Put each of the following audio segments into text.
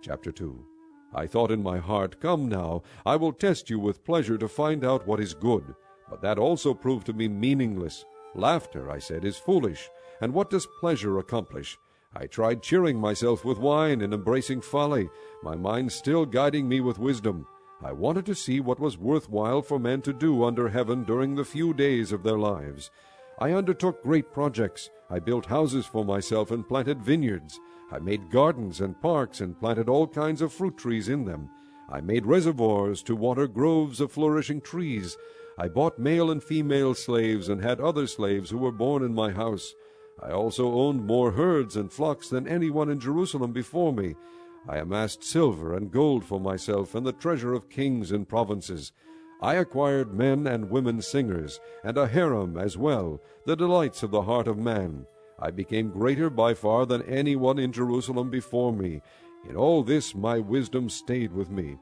Chapter 2. I thought in my heart, Come now, I will test you with pleasure to find out what is good. But that also proved to be meaningless. Laughter, I said, is foolish, and what does pleasure accomplish? I tried cheering myself with wine and embracing folly, my mind still guiding me with wisdom. I wanted to see what was worthwhile for men to do under heaven during the few days of their lives. I undertook great projects. I built houses for myself and planted vineyards. I made gardens and parks and planted all kinds of fruit trees in them. I made reservoirs to water groves of flourishing trees. I bought male and female slaves and had other slaves who were born in my house. I also owned more herds and flocks than anyone in Jerusalem before me. I amassed silver and gold for myself and the treasure of kings and provinces. I acquired men and women singers, and a harem as well, the delights of the heart of man. I became greater by far than anyone in Jerusalem before me. In all this my wisdom stayed with me.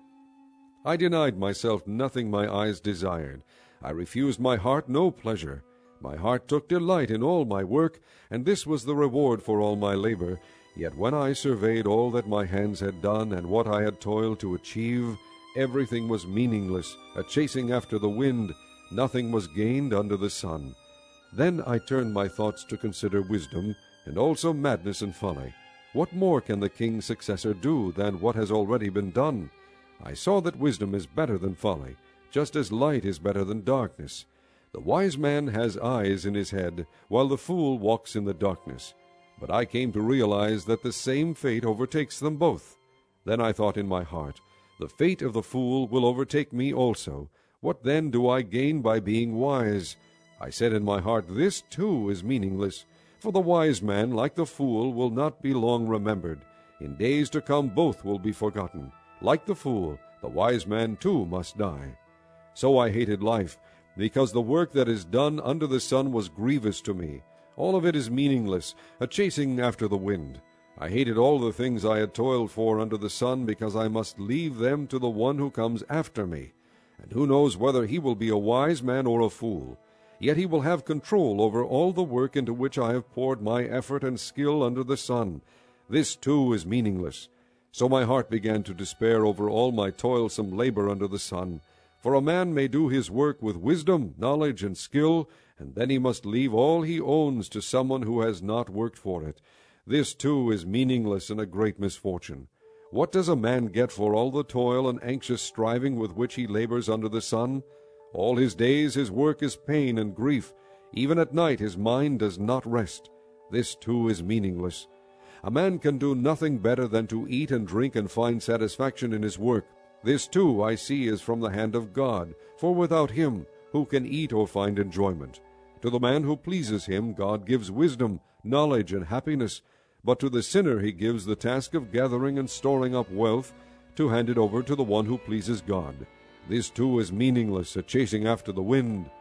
I denied myself nothing my eyes desired. I refused my heart no pleasure. My heart took delight in all my work, and this was the reward for all my labor. Yet when I surveyed all that my hands had done and what I had toiled to achieve, everything was meaningless, a chasing after the wind. Nothing was gained under the sun. Then I turned my thoughts to consider wisdom, and also madness and folly. What more can the king's successor do than what has already been done? I saw that wisdom is better than folly, just as light is better than darkness. The wise man has eyes in his head, while the fool walks in the darkness. But I came to realize that the same fate overtakes them both. Then I thought in my heart, The fate of the fool will overtake me also. What then do I gain by being wise? I said in my heart, This too is meaningless. For the wise man, like the fool, will not be long remembered. In days to come both will be forgotten. Like the fool, the wise man too must die. So I hated life, because the work that is done under the sun was grievous to me. All of it is meaningless, a chasing after the wind. I hated all the things I had toiled for under the sun, because I must leave them to the one who comes after me. And who knows whether he will be a wise man or a fool? Yet he will have control over all the work into which I have poured my effort and skill under the sun. This too is meaningless. So my heart began to despair over all my toilsome labor under the sun. For a man may do his work with wisdom, knowledge, and skill, and then he must leave all he owns to someone who has not worked for it. This too is meaningless and a great misfortune. What does a man get for all the toil and anxious striving with which he labors under the sun? All his days his work is pain and grief. Even at night his mind does not rest. This too is meaningless. A man can do nothing better than to eat and drink and find satisfaction in his work. This too I see is from the hand of God, for without him who can eat or find enjoyment? To the man who pleases him God gives wisdom, knowledge, and happiness, but to the sinner he gives the task of gathering and storing up wealth, to hand it over to the one who pleases God. This too is meaningless, a chasing after the wind.